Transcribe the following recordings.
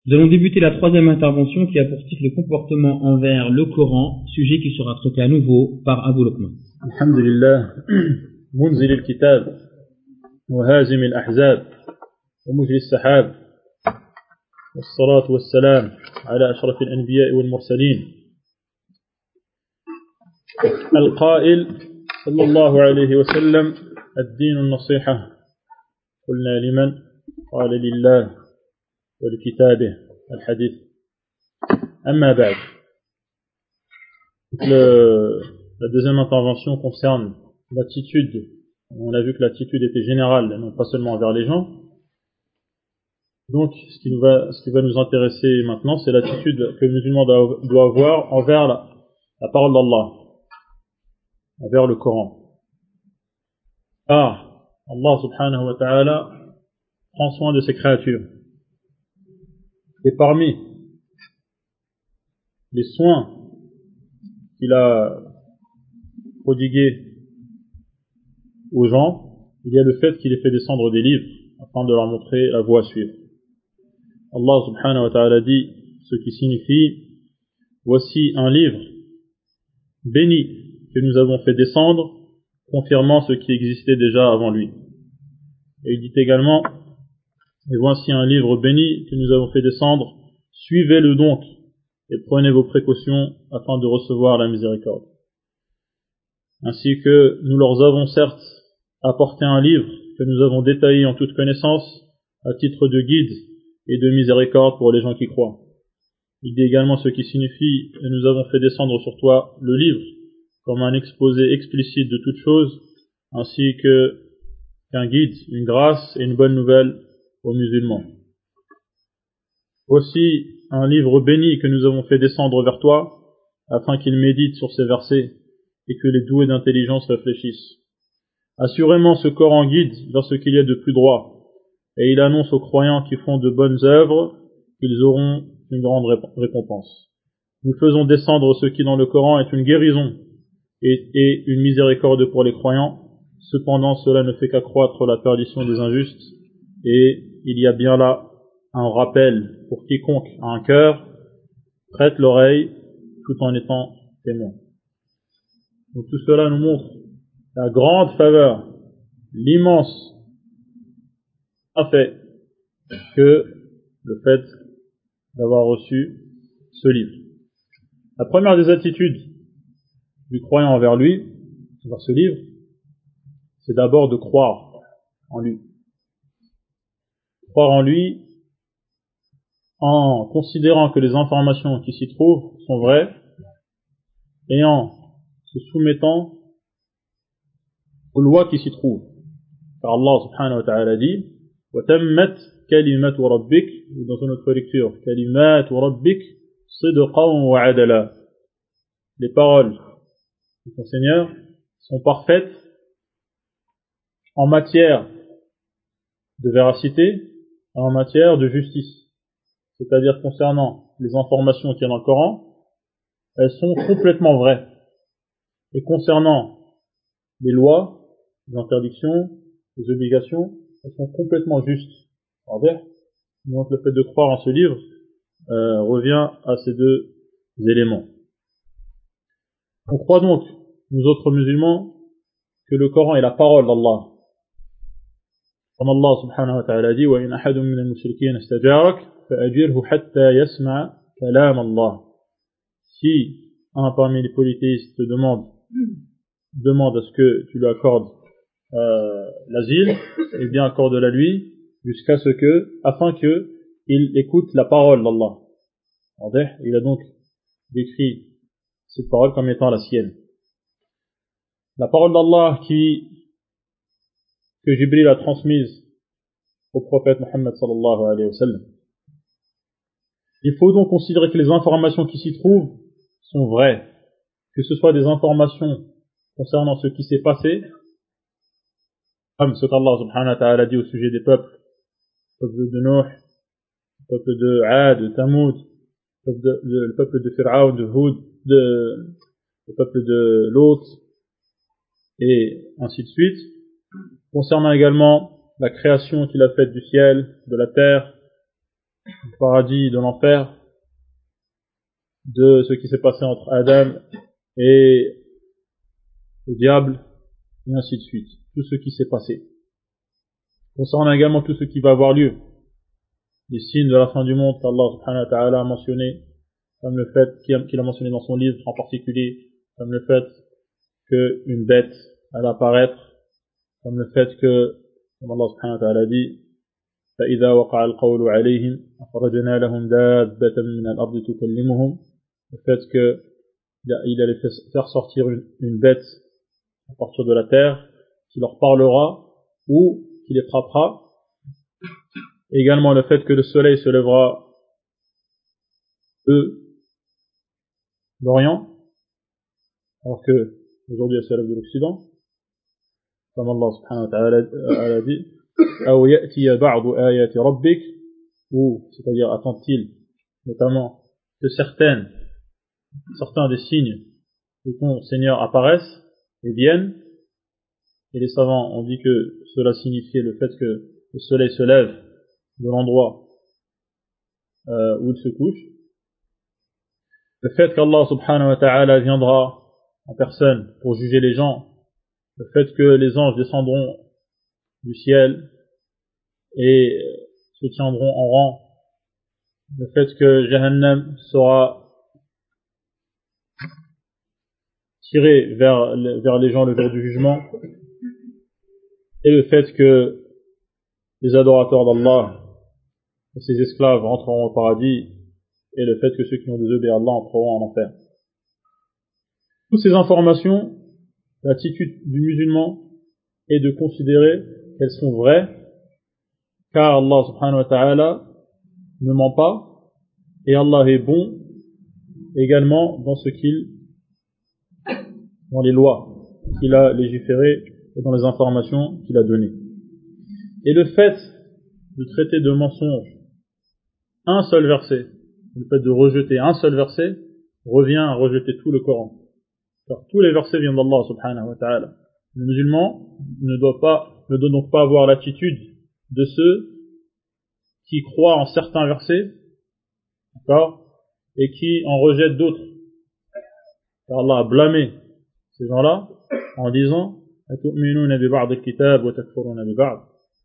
Nous allons débuter la troisième intervention qui a pour titre le comportement envers le Coran, sujet qui sera traité à nouveau par Abou Luqman. Alhamdulillah, munzil al-kitab, wa hazim al-ahzab, wa mujri al-sahab, والصلاة والسلام على أشرف الأنبياء والمرسلين القائل صلى الله عليه وسلم الدين النصيحة قلنا لمن قال لله ولكتابه الحديث أما بعد. La deuxième intervention concerne l'attitude. On a vu que l'attitude était générale, non pas seulement envers les gens. Donc, ce qui va nous intéresser maintenant, c'est l'attitude que le musulman doit avoir envers la parole d'Allah, envers le Coran. Allah subhanahu wa ta'ala prend soin de ses créatures. Et parmi les soins qu'il a prodigués aux gens, il y a le fait qu'il ait fait descendre des livres afin de leur montrer la voie à suivre. Allah subhanahu wa ta'ala dit, ce qui signifie, voici un livre béni que nous avons fait descendre, confirmant ce qui existait déjà avant lui. Et il dit également, et voici un livre béni que nous avons fait descendre, suivez-le donc et prenez vos précautions afin de recevoir la miséricorde. Ainsi que nous leur avons certes apporté un livre que nous avons détaillé en toute connaissance à titre de guide et de miséricorde pour les gens qui croient. Il dit également ce qui signifie et nous avons fait descendre sur toi le livre comme un exposé explicite de toutes choses ainsi qu'un guide, une grâce et une bonne nouvelle aux musulmans. Aussi un livre béni que nous avons fait descendre vers toi afin qu'ils méditent sur ces versets et que les doués d'intelligence réfléchissent. Assurément ce Coran guide vers ce qu'il y a de plus droit et il annonce aux croyants qui font de bonnes œuvres qu'ils auront une grande récompense. Nous faisons descendre ce qui dans le Coran est une guérison et une miséricorde pour les croyants. Cependant cela ne fait qu'accroître la perdition des injustes et il y a bien là un rappel pour quiconque a un cœur prête l'oreille tout en étant témoin. Donc tout cela nous montre la grande faveur, l'immense affaire que le fait d'avoir reçu ce livre. La première des attitudes du croyant envers lui, envers ce livre, c'est d'abord de croire en lui. Croire en lui en considérant que les informations qui s'y trouvent sont vraies et en se soumettant aux lois qui s'y trouvent. Car Allah subhanahu wa ta'ala dit وَتَمَّتْ كَلِمَةُ رَبِّكَ, dans une autre lecture كَلِمَاتُ رَبِّكَ صِدْقًا وَعَدْلًا. Les paroles de ton Seigneur sont parfaites en matière de véracité et en matière de justice. C'est-à-dire concernant les informations qu'il y a dans le Coran, elles sont complètement vraies. Et concernant les lois, les interdictions, les obligations, elles sont complètement justes. Donc le fait de croire en ce livre revient à ces deux éléments. On croit donc, nous autres musulmans, que le Coran est la parole d'Allah. Comme Allah subhanahu wa ta'ala dit وَإِنْ أَحَدٌ مِّنَ الْمُشْرِكِينَ اسْتَجَارَكَ فَأَجِرْهُ حَتَّى يَسْمَعَ كَلَامَ اللَّهِ. Si un parmi les polythéistes te demande à ce que tu lui accordes l'asile, eh bien accorde-la lui jusqu'à ce que, afin que il écoute la parole d'Allah. Il a donc décrit cette parole comme étant la sienne. La parole d'Allah que Jibril a transmise au prophète Muhammad sallallahu alayhi wa sallam. Il faut donc considérer que les informations qui s'y trouvent sont vraies, que ce soit des informations concernant ce qui s'est passé, comme ce qu'Allah subhanahu wa ta'ala dit au sujet des peuples, le peuple de Nuh, le peuple de Ad, de Tamoud, le peuple de Fir'aun, de Hud, le peuple de Lot, et ainsi de suite. Concernant également la création qu'il a faite du ciel, de la terre, du paradis, de l'enfer, de ce qui s'est passé entre Adam et le diable, et ainsi de suite. Tout ce qui s'est passé. Concernant également tout ce qui va avoir lieu, les signes de la fin du monde qu'Allah subhanahu wa ta'ala a mentionné, comme le fait qu'il a mentionné dans son livre en particulier, comme le fait qu'une bête allait apparaître, comme le fait que, comme Allah subhanahu wa ta'ala dit, فإذا وقع القول عليهم أخرجنا لهم دابة من الأرض تكلمهم, le fait qu'il allait faire sortir une bête à partir de la terre qui leur parlera ou qui les frappera. Également le fait que le soleil se lèvera de l'Orient, alors que aujourd'hui elle se lève de l'Occident, comme Allah subhanahu wa ta'ala a dit, أو يأتي بعض آيات ربك, ou c'est-à-dire attend-il notamment que certains des signes de ton Seigneur apparaissent et viennent, et les savants ont dit que cela signifiait le fait que le soleil se lève de l'endroit où il se couche, le fait qu'Allah subhanahu wa ta'ala viendra en personne pour juger les gens, le fait que les anges descendront du ciel et se tiendront en rang, le fait que Jahannam sera tiré vers les gens le jour du jugement, et le fait que les adorateurs d'Allah et ses esclaves rentreront au paradis, et le fait que ceux qui ont désobéi à Allah entreront en enfer. Toutes ces informations, l'attitude du musulman est de considérer qu'elles sont vraies, car Allah subhanahu wa ta'ala ne ment pas, et Allah est bon également dans dans les lois qu'il a légiférées et dans les informations qu'il a données. Et le fait de traiter de mensonge un seul verset, le fait de rejeter un seul verset, revient à rejeter tout le Coran. Car tous les versets viennent d'Allah subhanahu wa ta'ala. Le musulman ne doit donc pas avoir l'attitude de ceux qui croient en certains versets, d'accord, et qui en rejettent d'autres. Car Allah a blâmé ces gens-là en disant أَتُؤْمِنُونَ بِبَعْضِ الْكِتَابِ وَتَكْفُرُونَ بِبَعْضِ.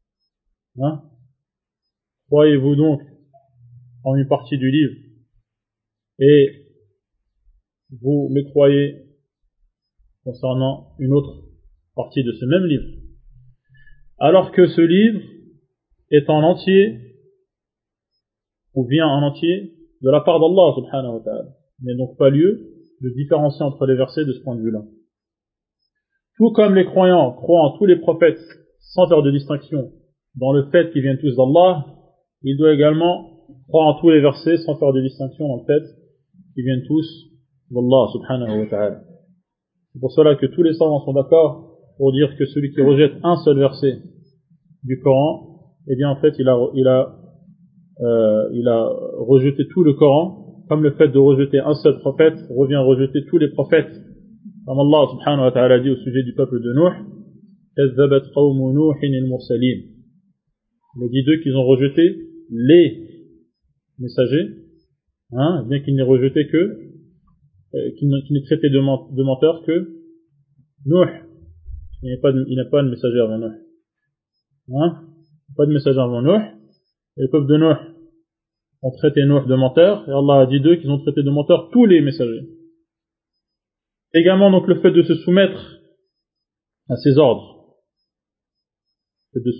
Croyez-vous donc en une partie du livre et vous mécroyez concernant une autre partie de ce même livre, alors que ce livre est en entier ou vient en entier de la part d'Allah subhanahu wa ta'ala. Il n'y a donc pas lieu de différencier entre les versets de ce point de vue-là. Tout comme les croyants croient en tous les prophètes sans faire de distinction dans le fait qu'ils viennent tous d'Allah, ils doivent également croire en tous les versets sans faire de distinction dans le fait qu'ils viennent tous d'Allah subhanahu wa ta'ala. C'est pour cela que tous les savants sont d'accord pour dire que celui qui rejette un seul verset du Coran, eh bien en fait il a rejeté tout le Coran, comme le fait de rejeter un seul prophète revient à rejeter tous les prophètes. Comme Allah subhanahu wa ta'ala dit au sujet du peuple de Nuh, كَذَّبَتْ قَوْمُ نُوحٍ الْمُرْسَلِينَ. Il a dit d'eux qu'ils ont rejeté les messagers, bien qu'ils n'aient rejeté qu'ils n'aient traité de menteurs que Nuh. Il n'y a pas de messager avant Nuh. Pas de messager avant Nuh. Et le peuple de Nuh ont traité Nuh de menteur, et Allah a dit d'eux qu'ils ont traité de menteurs tous les messagers. Également donc le fait de se soumettre à ses ordres, et de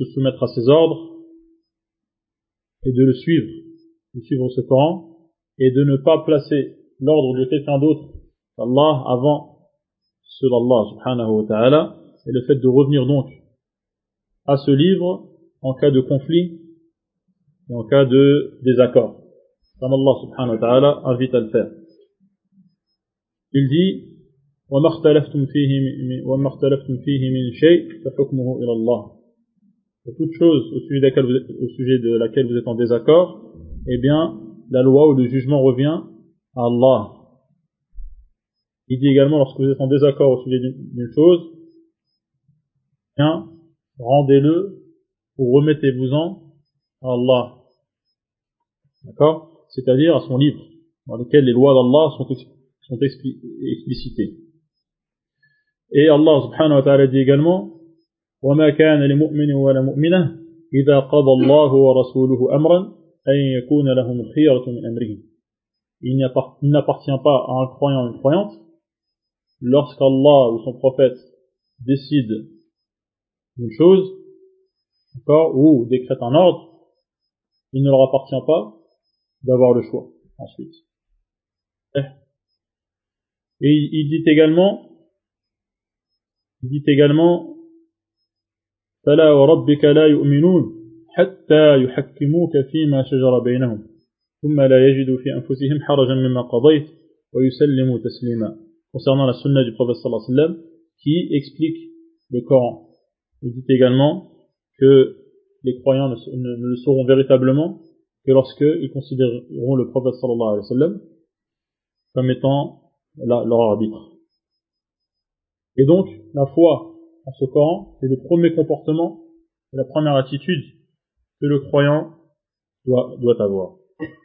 le suivre ce Coran, et de ne pas placer l'ordre de quelqu'un d'autre qu'Allah avant ceux d'Allah subhanahu wa ta'ala, et le fait de revenir donc à ce livre en cas de conflit et en cas de désaccord, comme Allah subhanahu wa ta'ala invite à le faire. Il dit وَمَا اخْتَلَفْتُمْ فِيهِ مِنْ شَيْءٍ فَحُكْمُهُ إِلَى اللَّهِ. Pour toute chose au sujet de laquelle vous êtes en désaccord, eh bien la loi ou le jugement revient à Allah. Il dit également, lorsque vous êtes en désaccord au sujet d'une chose, bien, rendez-le ou remettez-vous-en à Allah. d'accord, c'est-à-dire à son livre, dans lequel les lois d'Allah sont explicitées. Et Allah subhanahu wa ta'ala dit également وَمَا كَانَ لِمُؤْمِنٍ وَلَا مُؤْمِنَةٍ إِذَا قَضَى اللَّهُ وَرَسُولُهُ أَمْرًا أَن يَكُونَ لَهُمُ الْخِيَرَةُ مِنْ أَمْرِهِمْ. Il n'appartient pas à un croyant ou une croyante, lorsqu'Allah ou son prophète décide une chose, d'accord, ou décrète un ordre, il ne leur appartient pas d'avoir le choix ensuite. Et il dit également فَلَا وَرَبِّكَ لَا يُؤْمِنُونَ حَتَّى يُحَكِّمُوكَ فِيمَا شَجَرَ بَيْنَهُمْ ثُمَّ لَا يَجِدُوا فِي أَنفُسِهِمْ حَرَجًا مِمَّا قَضَيْتَ وَيُسَلِّمُوا تَسْلِيمًا. Concernant la sunna du prophète sallallahu alayhi wa sallam, qui explique le Coran. Il dit également que les croyants ne le sauront véritablement que lorsqu'ils considéreront le prophète sallallahu alayhi wa sallam comme étant leur arbitre. Et donc, la foi en ce Coran, c'est le premier comportement, c'est la première attitude que le croyant doit avoir.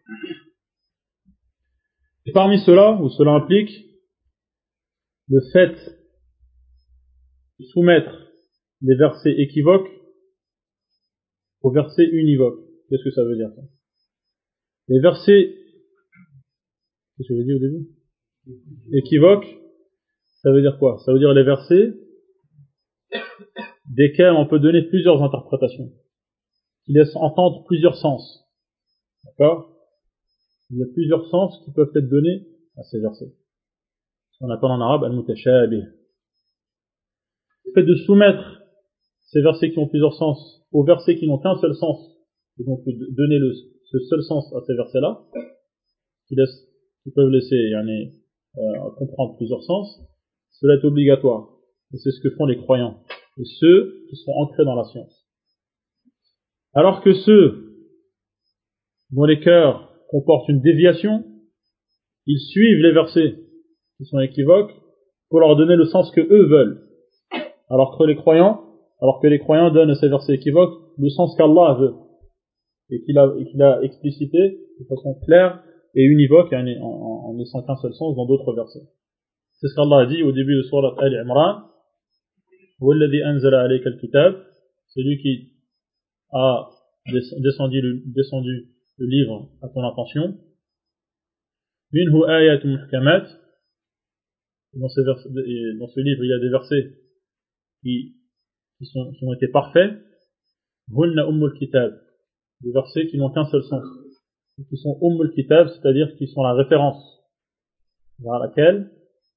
Et parmi cela, ou cela implique le fait de soumettre les versets équivoques aux versets univoques. Qu'est-ce que ça veut dire ça? Les versets, qu'est-ce que j'ai dit au début? Équivoques, ça veut dire quoi? Ça veut dire les versets desquels on peut donner plusieurs interprétations, qui laissent entendre plusieurs sens. D'accord? Il y a plusieurs sens qui peuvent être donnés à ces versets. Ce qu'on appelle en arabe al-mutashabih. Le fait de soumettre ces versets qui ont plusieurs sens aux versets qui n'ont qu'un seul sens, et donc donner ce seul sens à ces versets-là, qui peuvent laisser comprendre plusieurs sens, cela est obligatoire. Et c'est ce que font les croyants, et ceux qui sont ancrés dans la science. Alors que ceux dont les cœurs comportent une déviation, ils suivent les versets qui sont équivoques pour leur donner le sens que eux veulent. Alors que les croyants donnent à ces versets équivoques le sens qu'Allah veut et qu'il a explicité de façon claire et univoque en laissant qu'un seul sens dans d'autres versets. C'est ce qu'Allah a dit au début de Surat Al-Imran. وَالَّذِي أَنزَلَ عَلَيْكَ الْكِتَابَ, c'est lui qui a descendu le livre à ton attention. مِنْهُ آيَاتٌ مُحْكَمَاتٌ, dans ce livre il y a des versets qui ont été parfaits. هُنَّ أُمُّ الْكِتَابِ, des versets qui n'ont qu'un seul sens, qui sont Umm al-Kitab, c'est-à-dire qui sont la référence à laquelle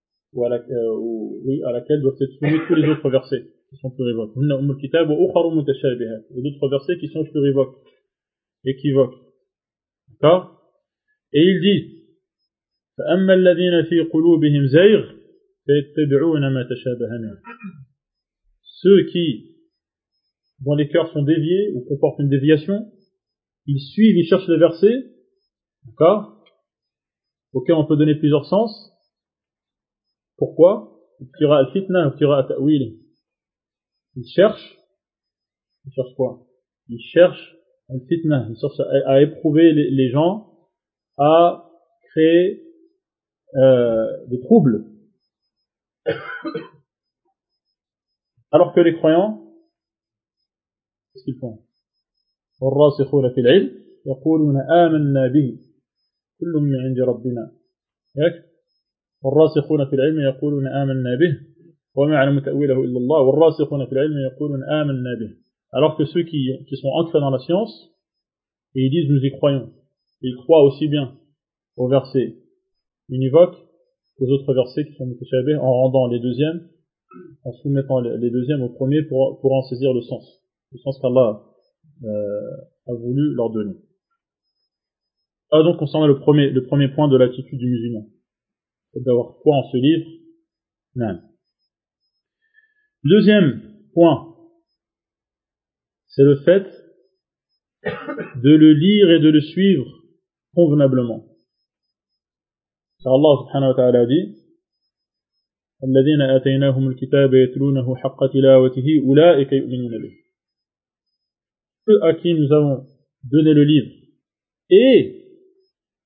doivent être soumis tous les autres versets qui sont plurivoques. Hunna Umm al-Kitab wa ukharu mutashabihat, et d'autres versets qui sont plurivoques, équivoques. D'accord? Et il dit فَأَمَّا الَّذِينَ فِي قُلُوبِهِمْ زَيْغٌ فَيَتَّبِعُونَ مَا تَشَابَهَ مِنْهُ, ceux qui dont les cœurs sont déviés ou comportent une déviation, ils cherchent les versets, d'accord, auxquels on peut donner plusieurs sens. Pourquoi? Ils cherchent quoi? Ils cherchent al-fitna, ils cherchent à éprouver les gens, à créer des troubles. Alors que les croyants, qu'est-ce qu'ils font? والراسخون في العلم يقولون آمنا به كل من عند ربنا. والراسخون في العلم يقولون آمنا به وما يعلم تأويله إلا الله والراسخون في العلم يقولون آمنا به. Alors que ceux qui sont ancrés dans la science, et ils disent nous y croyons, ils croient aussi bien aux versets univoques qu'aux autres versets qui sont mutashabih, en rendant les deuxièmes, en soumettant les deuxièmes au premier pour en saisir le sens qu'Allah a voulu leur donner. Alors donc concernant le premier point de l'attitude du musulman, c'est d'avoir foi en ce livre. Non. Deuxième point, c'est le fait de le lire et de le suivre convenablement. Car Allah subhanahu wa ta'ala dit الذين آتيناهم الكتاب يتلونه حق تلاوته أولئك يؤمنون به. Ceux à qui nous avons donné le livre et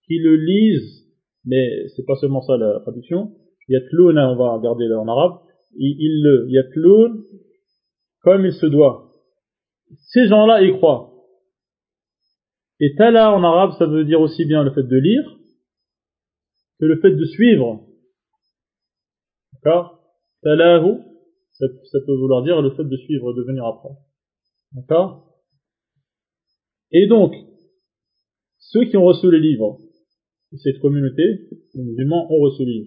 qui le lisent, mais c'est pas seulement ça la traduction, yatloun, on va regarder en arabe, ils le yatloun comme il se doit. Ces gens-là y croient. Et tala en arabe, ça veut dire aussi bien le fait de lire que le fait de suivre. D'accord? Talahu, ça peut vouloir dire le fait de suivre, de venir après. D'accord? Et donc, ceux qui ont reçu les livres, cette communauté, les musulmans ont reçu les livres.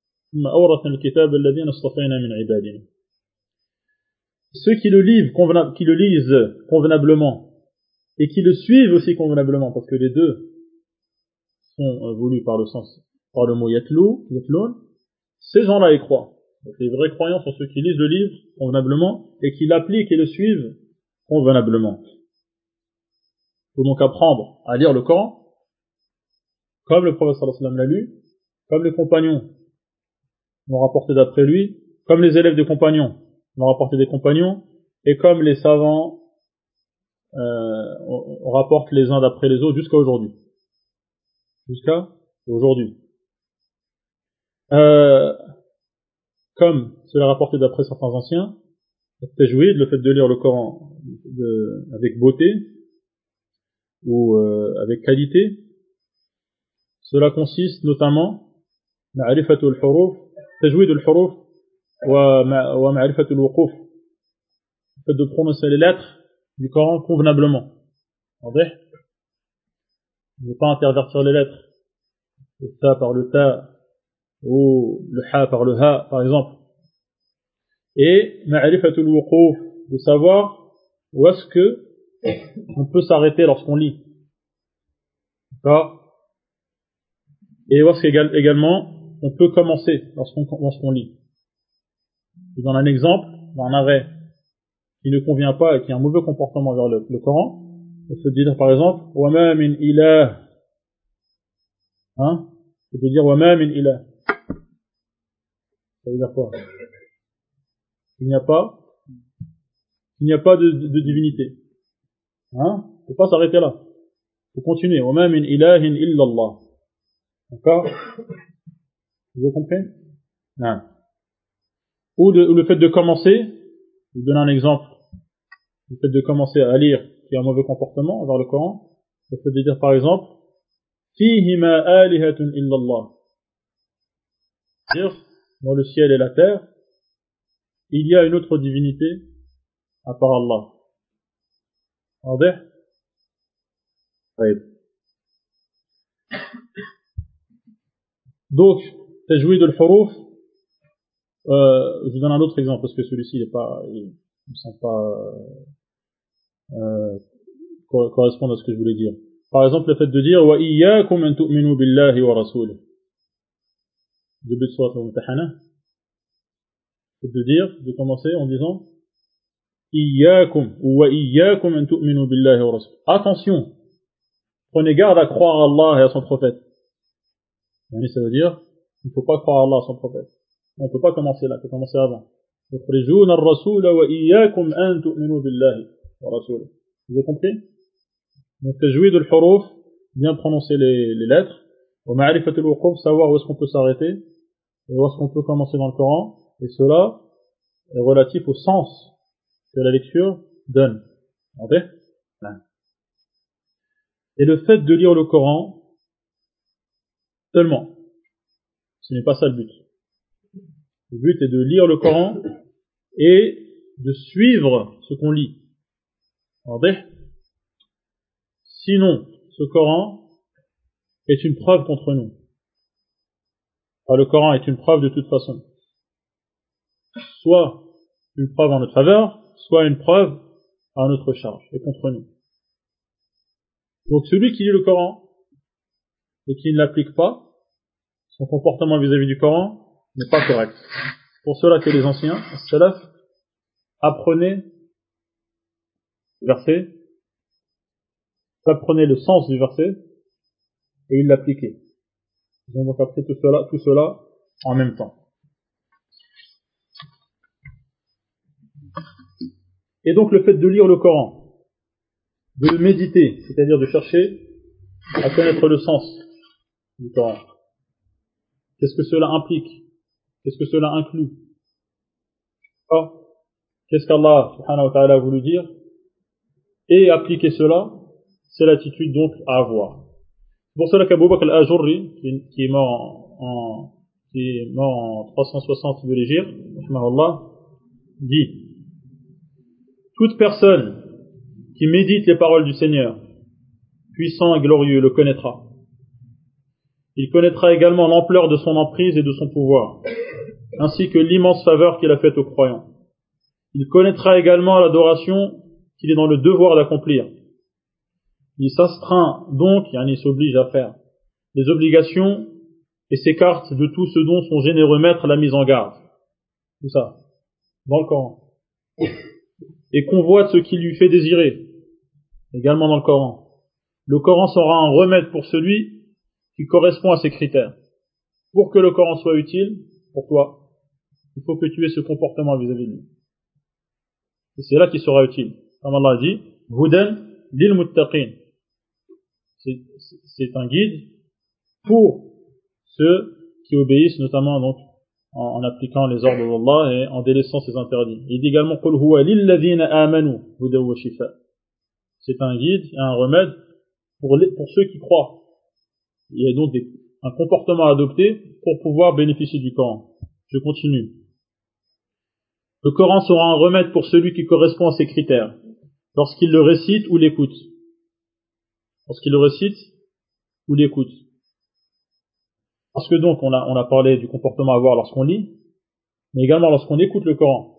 Ceux qui le lisent convenablement et qui le suivent aussi convenablement, parce que les deux sont voulus par le mot yatloun, ces gens-là y croient. Donc les vrais croyants sont ceux qui lisent le livre convenablement et qui l'appliquent et le suivent convenablement. Il faut donc apprendre à lire le Coran, comme le prophète sallallahu alayhi wa sallam l'a lu, comme les compagnons l'ont rapporté d'après lui, comme les élèves des compagnons l'ont rapporté des compagnons, et comme les savants on rapporte les uns d'après les autres jusqu'à aujourd'hui. Jusqu'à aujourd'hui. Comme cela rapporté d'après certains anciens, le tajwid, le fait de lire le Coran avec beauté ou avec qualité, cela consiste notamment ma'rifatul huruf, tajwid al-huruf wa ma'rifatul wuquf, le fait de prononcer les lettres du Coran convenablement. Ne pas intervertir les lettres, le ta par le ta ou le ha par le ha par exemple. Et ma'rifatul wuquf, de savoir où est-ce que on peut s'arrêter lorsqu'on lit. D'accord? Et où est-ce qu'également on peut commencer lorsqu'on lit. Je donne un exemple d'un arrêt qui ne convient pas et qui a un mauvais comportement vers le Coran. On peut dire par exemple wa ma min ilah. On peut dire wa ma min ilah. Ça veut dire quoi? Il n'y a pas de divinité. On ne peut pas s'arrêter là. Il faut continuer. Wa ma min ilahin illa Allah. D'accord? Vous avez compris? Ou le fait de commencer, je vous donne un exemple, le fait de commencer à lire qui a un mauvais comportement envers le Coran, le fait de dire par exemple Fihima alihatun illa Allah. C'est-à-dire, dans le ciel et la terre, il y a une autre divinité à part Allah. واضح؟ طيب. Donc, tajwid al-huruf, je vous donne un autre exemple parce que celui-ci il me semble pas correspondre à ce que je voulais dire. Par exemple, le fait de dire wa iyyakum an tu'minu billahi wa rasulihi. Début de sourate al-Mumtahana. Le fait de dire, de commencer en disant iyyakum ou wa iyyakum an tu'minu billahi wa rasulihi. Attention, prenez garde à croire à Allah et à son prophète. Ça veut dire, il ne faut pas croire à Allah et à son prophète. On ne peut pas commencer là, il faut commencer avant. يخرجون الرسول وإياكم أن تؤمنوا بالله ورسوله. Vous avez compris? Donc, tajwid al-huruf, bien prononcer les lettres. Wa ma'rifat al-wuquf, savoir où est-ce qu'on peut s'arrêter et où est-ce qu'on peut commencer dans le Coran. Et cela est relatif au sens que la lecture donne. Ok? Et le fait de lire le Coran seulement, ce n'est pas ça le but. Le but est de lire le Coran et de suivre ce qu'on lit. Sinon, ce Coran est une preuve contre nous. Enfin, le Coran est une preuve de toute façon. Soit une preuve en notre faveur, soit une preuve à notre charge et contre nous. Donc celui qui lit le Coran et qui ne l'applique pas, son comportement vis-à-vis du Coran n'est pas correct. C'est pour cela que les anciens, les salaf, apprenaient le verset, apprenaient le sens du verset et ils l'appliquaient. Ils ont donc appris tout cela en même temps. Et donc le fait de lire le Coran, de le méditer, c'est-à-dire de chercher à connaître le sens du Coran. Qu'est-ce que cela implique? Qu'est-ce que cela inclut? Qu'est-ce qu'Allah subhanahu wa ta'ala a voulu dire? Et appliquer cela, c'est l'attitude donc à avoir. C'est pour cela qu'Abu Bakr al-Ajurri, qui est mort en 360 de l'Hégire, dit: toute personne qui médite les paroles du Seigneur, puissant et glorieux, le connaîtra. Il connaîtra également l'ampleur de son emprise et de son pouvoir, ainsi que l'immense faveur qu'il a faite aux croyants. Il connaîtra également l'adoration qu'il est dans le devoir d'accomplir. Il s'astreint donc, il s'oblige à faire les obligations et s'écarte de tout ce dont son généreux maître l'a mis en garde. Tout ça, dans le Coran. Et convoite ce qui lui fait désirer, également dans le Coran. Le Coran sera un remède pour celui qui correspond à ces critères. Pour que le Coran soit utile pour toi, il faut que tu aies ce comportement vis-à-vis de lui. Et c'est là qu'il sera utile. Comme Allah a dit, Hudan lil muttaqin. C'est un guide pour ceux qui obéissent, notamment donc en appliquant les ordres d'Allah et en délaissant ses interdits. Il dit également Qul huwa lil ladhina amanu hudan wa shifa. C'est un guide et un remède pour ceux qui croient. Il y a donc un comportement à adopter pour pouvoir bénéficier du Coran. Je continue. Le Coran sera un remède pour celui qui correspond à ces critères, lorsqu'il le récite ou l'écoute. Lorsqu'il le récite ou l'écoute. Parce que donc on a parlé du comportement à avoir lorsqu'on lit, mais également lorsqu'on écoute le Coran.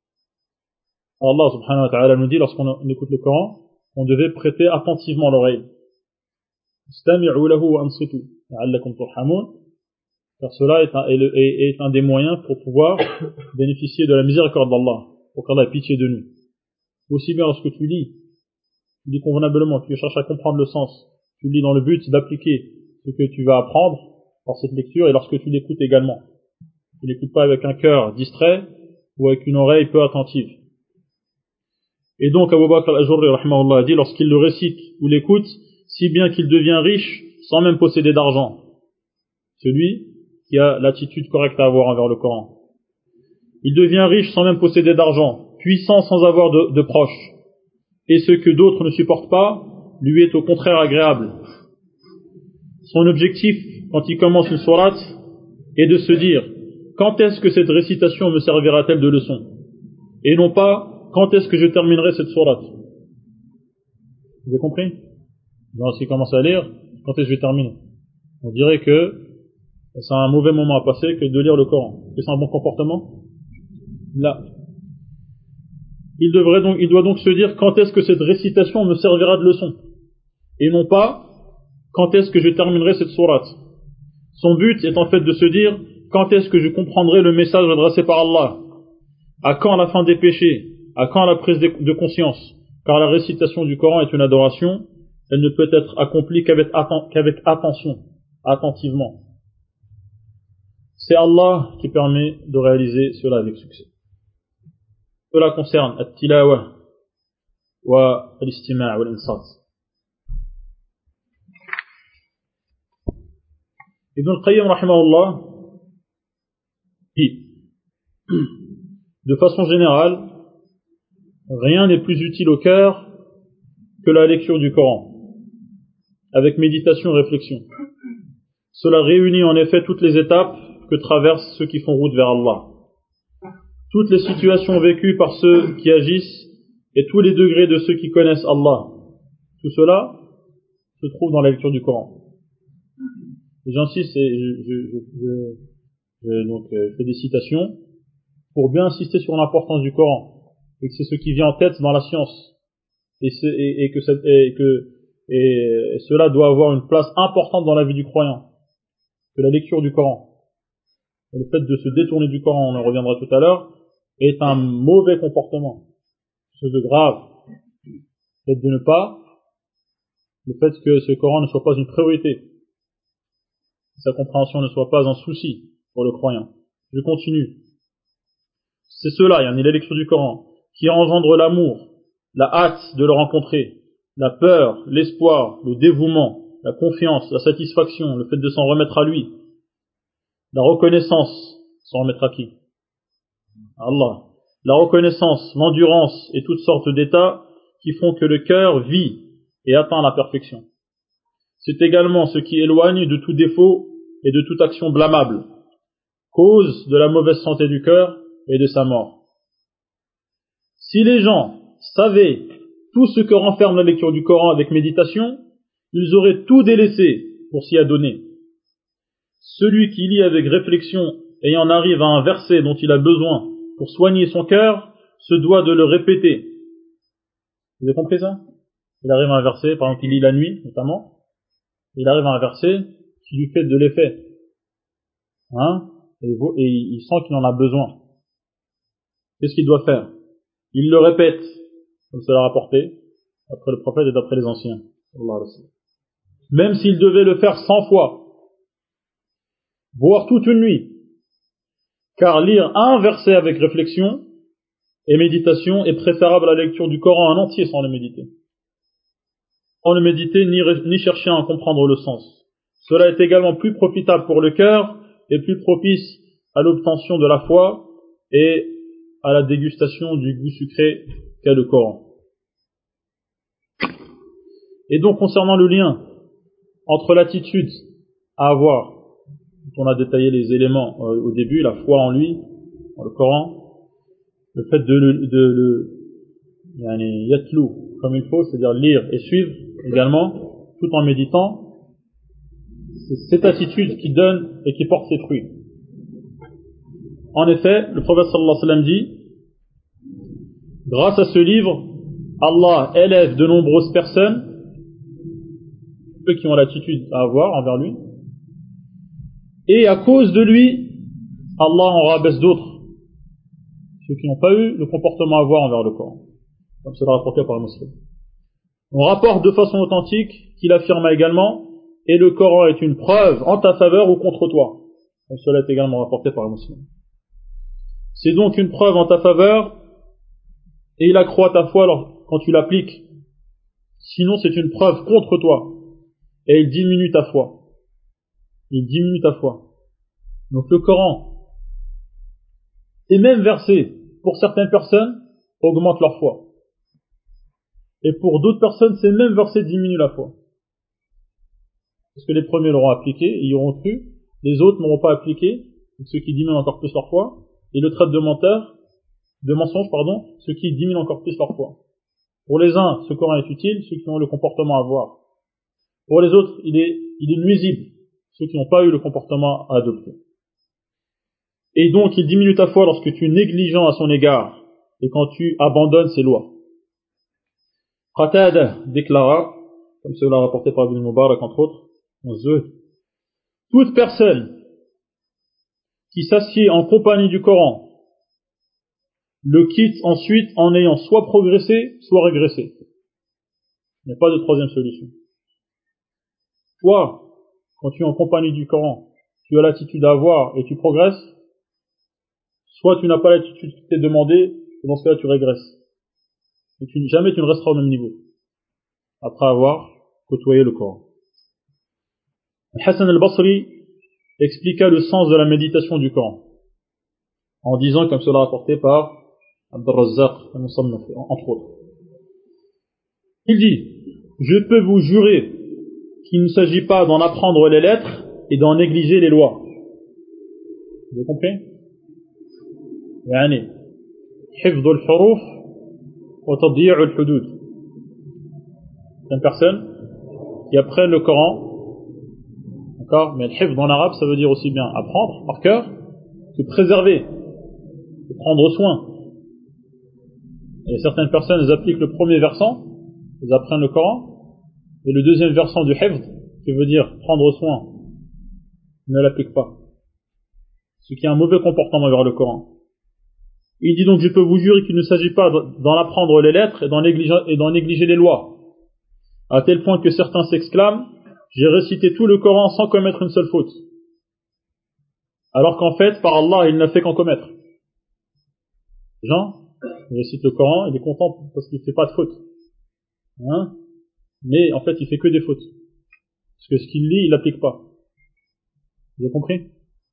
Allah subhanahu wa ta'ala nous dit, lorsqu'on écoute le Coran, on devait prêter attentivement l'oreille. Istami'u lahu wa ansitu la'allakum turhamun, car cela est un des moyens pour pouvoir bénéficier de la miséricorde d'Allah, pour qu'Allah ait pitié de nous. Aussi bien lorsque tu lis convenablement, tu cherches à comprendre le sens, tu lis dans le but d'appliquer ce que tu vas apprendre par cette lecture, et lorsque tu l'écoutes également. Tu l'écoutes pas avec un cœur distrait ou avec une oreille peu attentive. Et donc Abu Bakr al-Ajurri rahimahullah a dit, lorsqu'il le récite ou l'écoute, si bien qu'il devient riche sans même posséder d'argent, celui qui a l'attitude correcte à avoir envers le Coran. Il devient riche sans même posséder d'argent, puissant sans avoir de proches, et ce que d'autres ne supportent pas lui est au contraire agréable. Son objectif, quand il commence une sourate, est de se dire, quand est-ce que cette récitation me servira-t-elle de leçon? Et non pas, quand est-ce que je terminerai cette sourate? Vous avez compris? Lorsqu'il commence à lire, quand est-ce que je vais terminer? On dirait que c'est un mauvais moment à passer que de lire le Coran. Est-ce que c'est un bon comportement? Là. Il doit donc se dire, quand est-ce que cette récitation me servira de leçon? Et non pas, quand est-ce que je terminerai cette sourate? Son but est en fait de se dire, quand est-ce que je comprendrai le message adressé par Allah? À quand la fin des péchés? À quand la prise de conscience? Car la récitation du Coran est une adoration, elle ne peut être accomplie qu'avec attention, attentivement. C'est Allah qui permet de réaliser cela avec succès. Cela concerne at-tilawa wa al-istima' wa al-insat. Ibn al-Qayyim rahimahullah dit, de façon générale, rien n'est plus utile au cœur que la lecture du Coran, avec méditation et réflexion. Cela réunit en effet toutes les étapes que traversent ceux qui font route vers Allah. Toutes les situations vécues par ceux qui agissent et tous les degrés de ceux qui connaissent Allah. Tout cela se trouve dans la lecture du Coran. Et j'insiste et je fais des citations pour bien insister sur l'importance du Coran, et que c'est ce qui vient en tête dans la science, et cela doit avoir une place importante dans la vie du croyant, que la lecture du Coran. Et le fait de se détourner du Coran, on en reviendra tout à l'heure, est un mauvais comportement, quelque chose de grave. Le fait que ce Coran ne soit pas une priorité, que sa compréhension ne soit pas un souci pour le croyant. Je continue. C'est cela, il y en a la lecture du Coran, qui engendre l'amour, la hâte de le rencontrer, la peur, l'espoir, le dévouement, la confiance, la satisfaction, le fait de s'en remettre à lui, la reconnaissance, s'en remettre à qui? À Allah. La reconnaissance, l'endurance et toutes sortes d'états qui font que le cœur vit et atteint la perfection. C'est également ce qui éloigne de tout défaut et de toute action blâmable, cause de la mauvaise santé du cœur et de sa mort. Si les gens savaient tout ce que renferme la lecture du Coran avec méditation, ils auraient tout délaissé pour s'y adonner. Celui qui lit avec réflexion et en arrive à un verset dont il a besoin pour soigner son cœur, se doit de le répéter. Vous avez compris ça? Il arrive à un verset, par exemple il lit la nuit notamment, il arrive à un verset qui lui fait de l'effet. Et il sent qu'il en a besoin. Qu'est-ce qu'il doit faire? Il le répète, comme cela rapporté, d'après le prophète et d'après les anciens. Même s'il devait le faire 100 fois, voire toute une nuit. Car lire un verset avec réflexion et méditation est préférable à la lecture du Coran en entier sans le méditer. Sans le méditer ni chercher à en comprendre le sens. Cela est également plus profitable pour le cœur et plus propice à l'obtention de la foi et à la dégustation du goût sucré qu'est le Coran. Et donc concernant le lien entre l'attitude à avoir, on a détaillé les éléments au début, la foi en lui, dans le Coran, le fait de le yatlou comme il faut, c'est-à-dire lire et suivre également, tout en méditant, c'est cette attitude qui donne et qui porte ses fruits. En effet, le prophète sallallahu alayhi wa sallam dit, grâce à ce livre, Allah élève de nombreuses personnes, ceux qui ont l'attitude à avoir envers lui, et à cause de lui, Allah en rabaisse d'autres, ceux qui n'ont pas eu le comportement à avoir envers le Coran, comme cela rapporté par un musulman. On rapporte de façon authentique qu'il affirma également, et le Coran est une preuve en ta faveur ou contre toi, comme cela est également rapporté par un musulman. C'est donc une preuve en ta faveur, et il accroît ta foi quand tu l'appliques. Sinon c'est une preuve contre toi, et il diminue ta foi. Il diminue ta foi. Donc le Coran, et même versets, pour certaines personnes, augmente leur foi. Et pour d'autres personnes, ces mêmes versets diminuent la foi. Parce que les premiers l'auront appliqué, et y auront cru, les autres n'auront pas appliqué, donc ceux qui diminuent encore plus leur foi, et le traitent de mensonge, ce qui diminue encore plus leur foi. Pour les uns, ce Coran est utile, ceux qui ont le comportement à avoir. Pour les autres, il est nuisible, ceux qui n'ont pas eu le comportement à adopter. Et donc, il diminue ta foi lorsque tu es négligent à son égard, et quand tu abandonnes ses lois. Qatada déclara, comme cela rapporté par Ibn Mubarak entre autres, toute personne qui s'assied en compagnie du Coran le quitte ensuite en ayant soit progressé, soit régressé. Il n'y a pas de troisième solution. Toi, quand tu es en compagnie du Coran, tu as l'attitude à avoir et tu progresses, soit tu n'as pas l'attitude qui t'est demandée, et dans ce cas-là tu régresses. Et jamais tu ne resteras au même niveau, après avoir côtoyé le Coran. Hassan al-Basri expliqua le sens de la méditation du Coran, en disant, comme cela rapporté par Abd al-Razzaq, entre autres. Il dit, je peux vous jurer qu'il ne s'agit pas d'en apprendre les lettres et d'en négliger les lois. Vous avez compris? Yani, hifdh al-huruf wa tadyi' al-hudud. C'est une personne qui apprend le Coran, d'accord? Mais le hifdh en arabe, ça veut dire aussi bien apprendre par cœur que préserver, que prendre soin. Et certaines personnes, elles appliquent le premier versant, elles apprennent le Coran, et le deuxième versant du hifdh, qui veut dire prendre soin, ne l'appliquent pas. Ce qui est un mauvais comportement vers le Coran. Il dit donc, je peux vous jurer qu'il ne s'agit pas d'en apprendre les lettres et d'en négliger les lois. À tel point que certains s'exclament, j'ai récité tout le Coran sans commettre une seule faute. Alors qu'en fait, par Allah, il n'a fait qu'en commettre. Jean, il récite le Coran, il est content parce qu'il ne fait pas de faute. Mais en fait, il fait que des fautes. Parce que ce qu'il lit, il l'applique pas. Vous avez compris?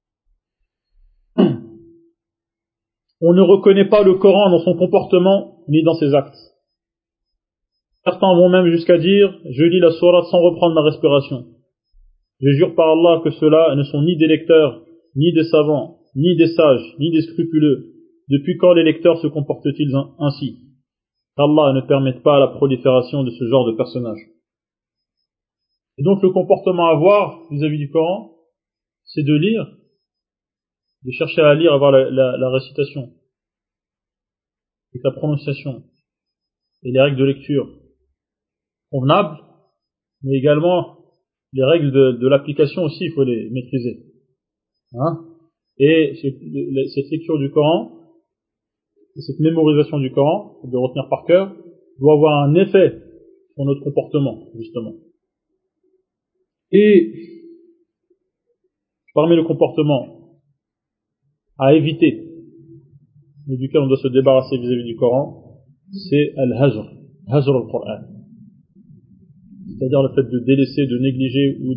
On ne reconnaît pas le Coran dans son comportement ni dans ses actes. Certains vont même jusqu'à dire « Je lis la sourate sans reprendre ma respiration. Je jure par Allah que ceux-là ne sont ni des lecteurs, ni des savants, ni des sages, ni des scrupuleux. Depuis quand les lecteurs se comportent-ils ainsi? Qu'Allah ne permette pas la prolifération de ce genre de personnages. » Et donc le comportement à avoir vis-à-vis du Coran, c'est de lire, de chercher à lire, avoir la récitation, avec la prononciation, et les règles de lecture convenables, mais également les règles de l'application aussi, il faut les maîtriser. Hein? Et cette lecture du Coran, et cette mémorisation du Coran, de retenir par cœur, doit avoir un effet sur notre comportement, justement. Et parmi le comportement à éviter, et duquel on doit se débarrasser vis-à-vis du Coran, c'est al-hajr, hajr al-Qur'an. C'est-à-dire le fait de délaisser, de négliger ou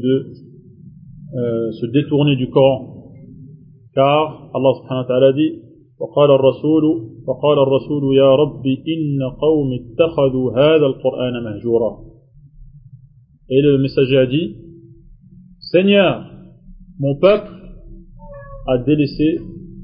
de se détourner du Coran. Car Allah subhanahu wa ta'ala dit وقال الرسول يا رب إن قوم اتخذوا هذا القرآن مهجورا. Et le messager a dit Seigneur, mon peuple a délaissé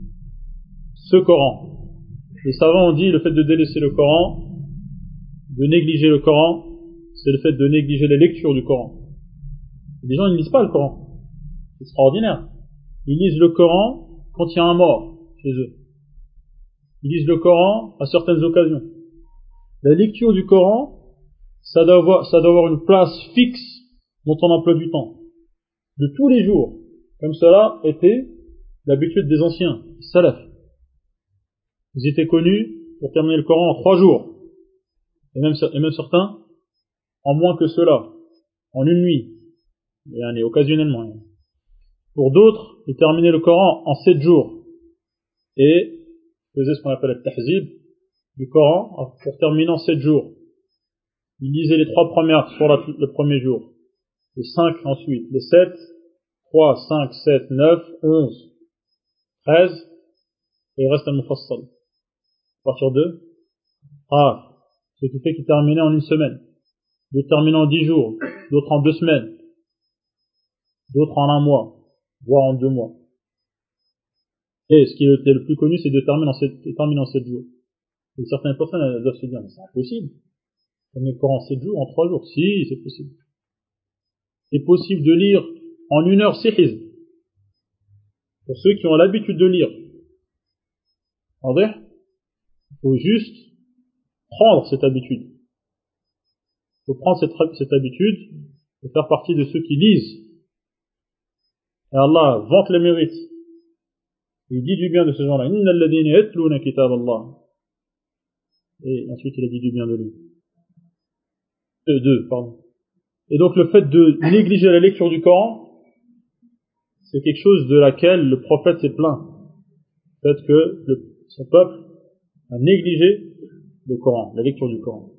ce Coran. Les savants ont dit le fait de délaisser le Coran, de négliger le Coran, c'est le fait de négliger la lecture du Coran. Les gens ne lisent pas le Coran. C'est extraordinaire. Ils lisent le Coran quand il y a un mort chez eux. Ils lisent le Coran à certaines occasions. La lecture du Coran, ça doit avoir une place fixe dans ton emploi du temps. De tous les jours. Comme cela était l'habitude des anciens, les salafs. Ils étaient connus pour terminer le Coran en 3 jours. Et même certains, en moins que cela, en une nuit. Et occasionnellement. Pour d'autres, ils terminaient le Coran en 7 jours. Et faisaient ce qu'on appelle le tahzib du Coran pour terminer en 7 jours. Ils lisaient les 3 premières sur le premier jour. Les 5 ensuite. Les 7, 3, 5, 7, 9, 11, 13. Et il reste un mufassal. À partir de ce qui fait qu'ils terminaient en une semaine. D'autres terminaient en 10 jours. D'autres en 2 semaines. D'autres en 1 mois. Voire en 2 mois. Et ce qui était le plus connu, c'est de terminer en 7 jours. Et certaines personnes elles doivent se dire, mais c'est impossible. Terminer le Coran en 7 jours, en 3 jours. Si, c'est possible. C'est possible de lire en 1 heure 6 hizb. Pour ceux qui ont l'habitude de lire. Il faut juste prendre cette habitude. Il faut prendre cette habitude et faire partie de ceux qui lisent. Et Allah vante les mérites. Il dit du bien de ces gens-là. Inna alladhina yatluna kitab Allah. Et ensuite il a dit du bien de lui. Pardon. Et donc le fait de négliger la lecture du Coran, c'est quelque chose de laquelle le prophète s'est plaint. Le fait que son peuple a négligé le Coran, la lecture du Coran.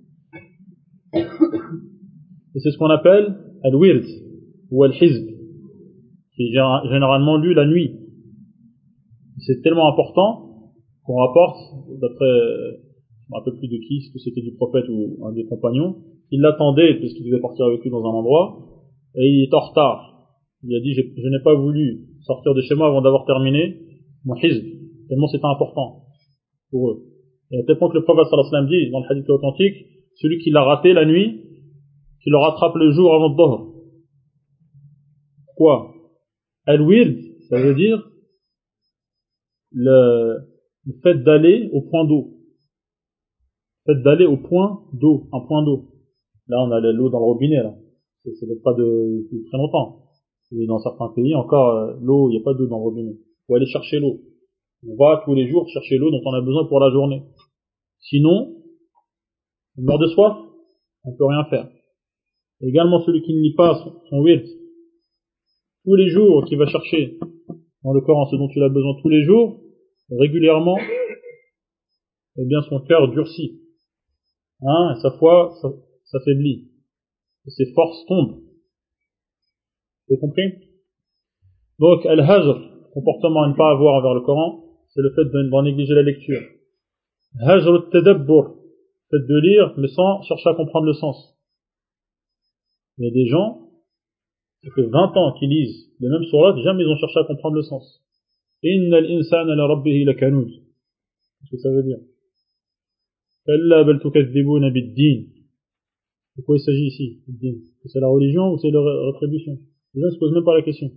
Et c'est ce qu'on appelle al-wird ou al-hizb, qui est généralement lu la nuit. C'est tellement important qu'on rapporte, d'après, je ne me rappelle plus de qui, est-ce que c'était du prophète ou un des compagnons, il l'attendait parce qu'il devait partir avec lui dans un endroit, et il est en retard. Il a dit, je n'ai pas voulu sortir de chez moi avant d'avoir terminé mon hizb, tellement c'était important pour eux. Et à tel point que le prophète sallallahu alayhi wa sallam dit, dans le hadith authentique, celui qui l'a raté la nuit, qui le rattrape le jour avant le Dhuhr. Quoi? Al-wird, ça veut dire le fait d'aller au point d'eau. Le fait d'aller au point d'eau, un point d'eau. Là, on a l'eau dans le robinet, là. Ça date pas de très longtemps. Et dans certains pays, encore, l'eau, il n'y a pas d'eau dans le robinet. Il faut aller chercher l'eau. On va tous les jours chercher l'eau dont on a besoin pour la journée. Sinon, on meurt de soif, on peut rien faire. Et également celui qui ne lit pas son wird, tous les jours, qui va chercher dans le Coran ce dont il a besoin tous les jours, régulièrement, eh bien son cœur durcit. Et sa foi s'affaiblit. Et ses forces tombent. Vous avez compris? Donc, al-hajr, comportement à ne pas avoir envers le Coran, c'est le fait d'en négliger la lecture. Hajr al-tadabbur, le fait de lire, mais sans chercher à comprendre le sens. Il y a des gens, ça fait 20 ans qu'ils lisent les mêmes sourates, jamais ils ont cherché à comprendre le sens. Inna al-insana la rabbihi lakanud. Qu'est-ce que ça veut dire? Kalla bal tukadhibuna bid-din. De quoi il s'agit ici? C'est la religion ou c'est la rétribution? Les gens ne se posent même pas la question.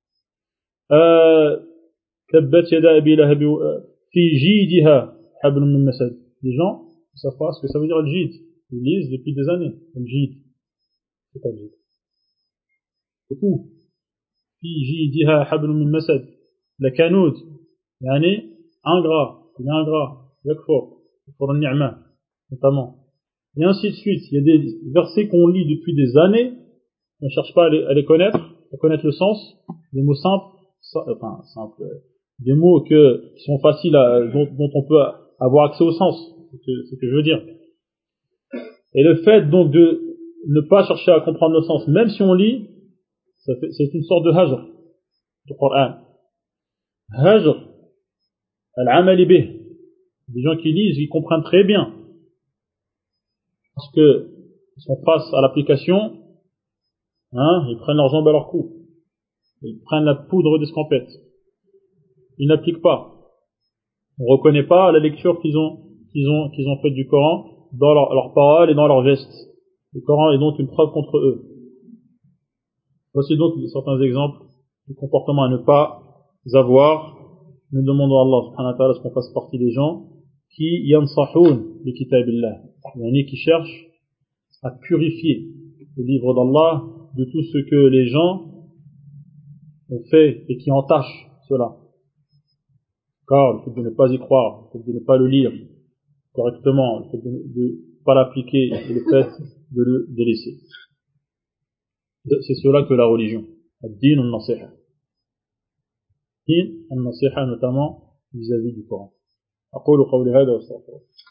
Tabbat yada abi lahab fi jidha hablum min masad. Les gens ne savent pas ce que ça veut dire le jid. Ils lisent depuis des années. Le jid. C'est pas le jid. Beaucoup. Fi jidha hablum min masad. La kanoud. Yani, ingrat. Il est ingrat. Yakfur. Yakfur al-ni'ma. Notamment. Et ainsi de suite. Il y a des versets qu'on lit depuis des années. On ne cherche pas à les connaître, à connaître le sens. Des mots simples, des mots qui sont faciles dont on peut avoir accès au sens. C'est ce que je veux dire. Et le fait donc de ne pas chercher à comprendre le sens, même si on lit, c'est une sorte de hajr du Coran. Hajr, al-amali bih. Des gens qui lisent, ils comprennent très bien. Parce que ils sont face à l'application, ils prennent leur jambe à leur cou. Ils prennent la poudre d'escampette. Ils n'appliquent pas. On ne reconnaît pas la lecture qu'ils ont faite du Coran dans leurs paroles et dans leurs gestes. Le Coran est donc une preuve contre eux. Voici donc certains exemples du comportement à ne pas avoir. Nous demandons à Allah subhanahu wa ta'ala qu'on fasse partie des gens qui yansahoun li kitabillah, qui cherchent à purifier le livre d'Allah de tout ce que les gens ont fait et qui entachent cela. Car le fait de ne pas y croire, le fait de ne pas le lire correctement, le fait de ne pas l'appliquer et le fait de le délaisser. C'est cela que la religion. Ad-din al-nasiha. Din al-nasiha notamment vis-à-vis du Coran. أقول قولي هذا واستغفر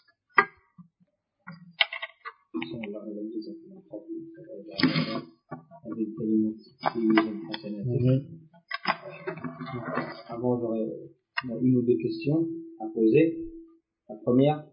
الله. Avant, j'aurais une ou deux questions à poser. La première,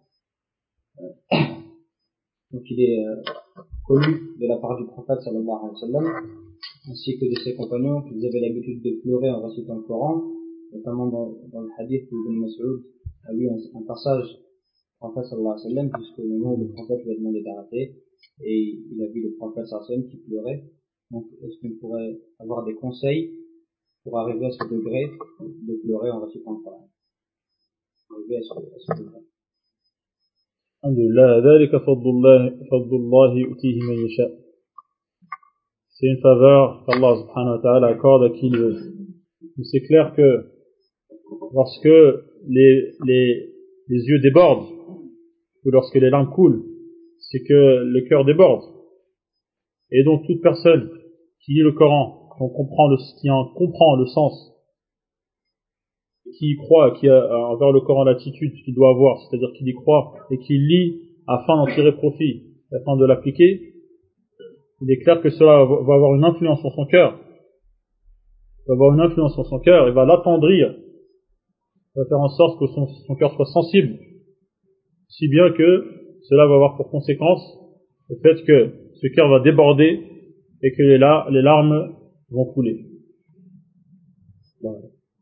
donc il est connu de la part du prophète sallallahu alayhi wa sallam, ainsi que de ses compagnons, qu'ils avaient l'habitude de pleurer en récitant le Coran, notamment dans le hadith d'Ibn Mas'ud a lu un passage du prophète sallallahu alayhi wa sallam, jusqu'au moment où le prophète lui a demandé d'arrêter, et il a vu le prophète sallallahu alayhi wa sallam qui pleurait. Donc, est-ce qu'on pourrait avoir des conseils pour arriver à ce degré de pleurer en récitant le Coran? Arriver à ce degré. Alhamdulillah, ذلك فضل الله يؤتيه من يشاء. C'est une faveur qu'Allah subhanahu wa ta'ala accorde à qui il veut. Mais c'est clair que lorsque les yeux débordent, ou lorsque les larmes coulent, c'est que le cœur déborde. Et donc toute personne qui lit le Coran, qui en comprend le sens, qui y croit, qui a envers le Coran l'attitude qu'il doit avoir, c'est-à-dire qu'il y croit et qu'il lit afin d'en tirer profit, afin de l'appliquer, il est clair que cela va avoir une influence sur son cœur. Va avoir une influence sur son cœur et va l'attendrir, va faire en sorte que son cœur soit sensible, si bien que cela va avoir pour conséquence le fait que ce cœur va déborder et que les larmes vont couler. Voilà.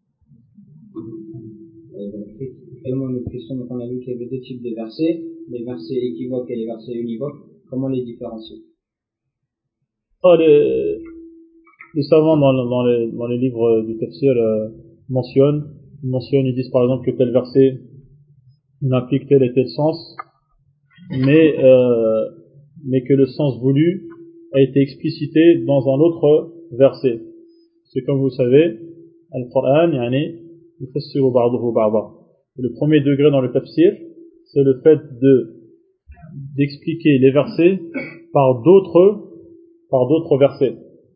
Également une autre question, donc on a vu qu'il y avait deux types de versets, les versets équivoques et les versets univoques. Comment les différencier? Les savants dans les livres du tafsir mentionnent, ils disent par exemple que tel verset n'implique tel et tel sens, mais que le sens voulu a été explicité dans un autre verset. C'est comme vous savez, Al-Qur'an, yufassiru ba'duhu ba'da. Le premier degré dans le tafsir, c'est le fait d'expliquer les versets par d'autres versets.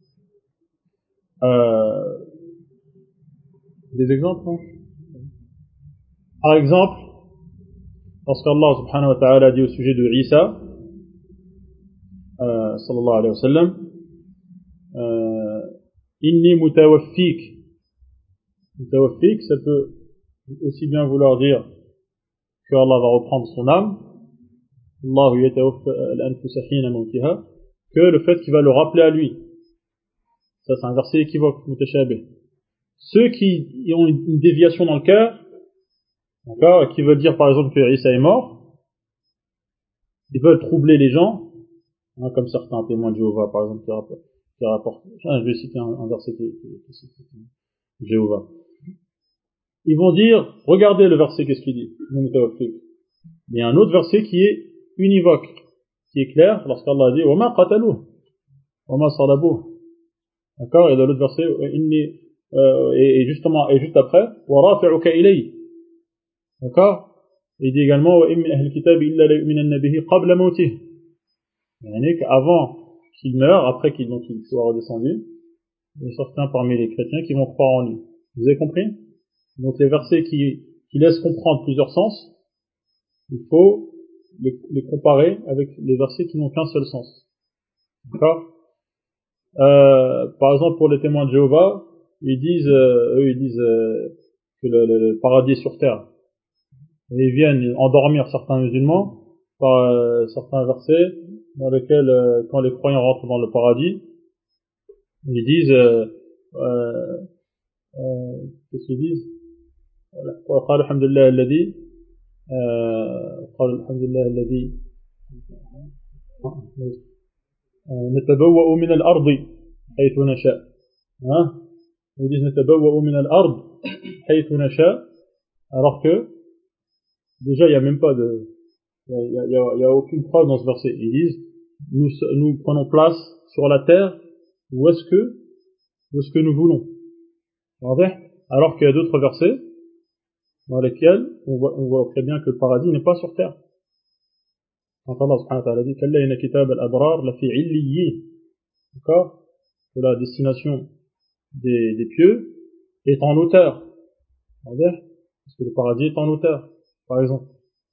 Des exemples, non? Par exemple, lorsqu'Allah subhanahu wa ta'ala dit au sujet de Isa, sallallahu alayhi wa sallam, inni mutawaffik. Mutawaffik, ça peut aussi bien vouloir dire que Allah va reprendre son âme, Allahu yatawaffa al-anfusa hina mawtiha, que le fait qu'il va le rappeler à lui. Ça, c'est un verset équivoque, mutashabih. Ceux qui ont une déviation dans le cœur, d'accord, qui veulent dire par exemple que Isa est mort, ils veulent troubler les gens, hein, comme certains témoins de Jéhovah par exemple qui rapportent, je vais citer un verset qui cite Jéhovah. Ils vont dire, regardez le verset, qu'est-ce qu'il dit. Il y a un autre verset qui est univoque, qui est clair, lorsqu'Allah a dit وَمَا قَتَلُوهُ وَمَا صَلَبُوهُ. D'accord, et dans l'autre verset, et justement, et juste après, وَرَافِعُكَ إِلَيْهِ. D'accord, et il dit également وَإِن مِّنْ أَهْلِ الْكِتَابِ إِلَّا لَيُؤْمِنَنَّ بِهِ قَبْلَ مَوْتِهِ. C'est-à-dire qu'avant qu'il meure, après qu'il soit redescendu, il y a certains parmi les chrétiens qui vont croire en lui. Vous avez compris? Donc les versets qui laissent comprendre plusieurs sens, il faut les comparer avec les versets qui n'ont qu'un seul sens. D'accord? Par exemple, pour les témoins de Jéhovah, ils disent que le paradis est sur terre. Et ils viennent endormir certains musulmans par certains versets dans lesquels, quand les croyants rentrent dans le paradis, ils disent qu'est-ce qu'ils disent? قال الحمد لله الذي قال الحمد لله الذي نتبوأ من الأرض حيث نشاء. Ils disent نتبوأ من الأرض حيث نشاء, alors que déjà il n'y a même pas de, il y a aucune preuve dans ce verset. Ils disent nous prenons place sur la terre où est-ce que nous voulons. Alors qu'il y a d'autres versets dans lesquels on voit très bien que le paradis n'est pas sur terre. Quand Allah subhanahu wa ta'ala dit كَلَّا إِنَّ كِتَابَ الْأَبْرَارِ لَفِي عِلِّيِّينَ, d'accord, que la destination des pieux est en hauteur, parce que le paradis est en hauteur, par exemple.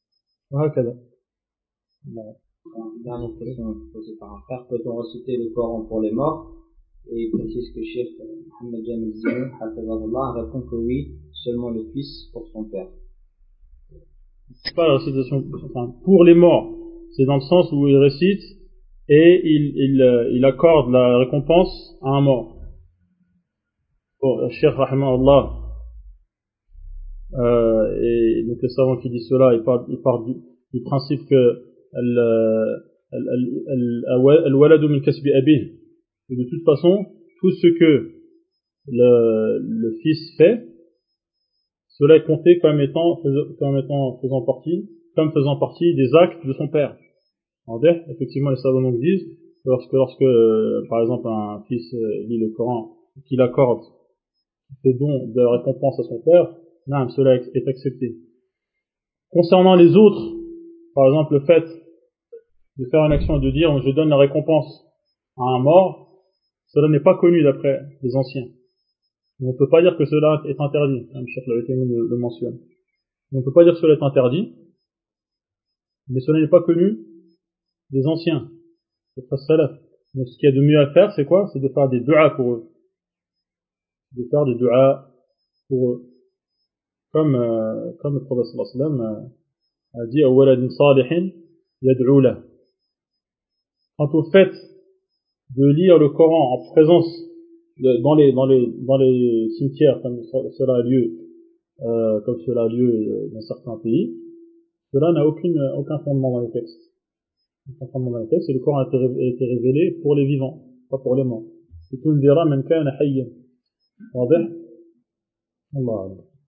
Dernière question posée par un frère: peut-on reciter le Coran pour les morts? Et il précise que Cheikh Mohamed Jamil Zine Hafizahullah répond que oui, seulement le fils pour son père. C'est pas la récitation, enfin, pour les morts, c'est dans le sens où il récite et il accorde la récompense à un mort. Bon, Cheikh Rahimahullah, et donc les savants qui disent cela, ils partent du principe que al-waladu min kasbi abih, et de toute façon, tout ce que le fils fait, cela est compté comme faisant partie des actes de son père. Effectivement, les savants disent que lorsque par exemple un fils lit le Coran, qu'il accorde, fait don de récompense à son père, cela est accepté. Concernant les autres, par exemple le fait de faire une action et de dire je donne la récompense à un mort, cela n'est pas connu d'après les anciens. On ne peut pas dire que cela est interdit, comme Cheikh le mentionne. On ne peut pas dire que cela est interdit, mais cela n'est pas connu des anciens, des salaf. Donc ce qu'il y a de mieux à faire, c'est quoi? C'est de faire des du'a pour eux. De faire des du'a pour eux. Comme le prophète sallallahu alayhi wa sallam a dit « Waladin salihin yad'u lah ». Quant au fait de lire le Coran en présence dans les cimetières comme cela a lieu dans certains pays, cela n'a aucun fondement dans les textes. Aucun fondement dans les textes, et le Coran a été révélé pour les vivants, pas pour les morts. Et tout le dira man kana hayyan. واضح؟ الله أعلم.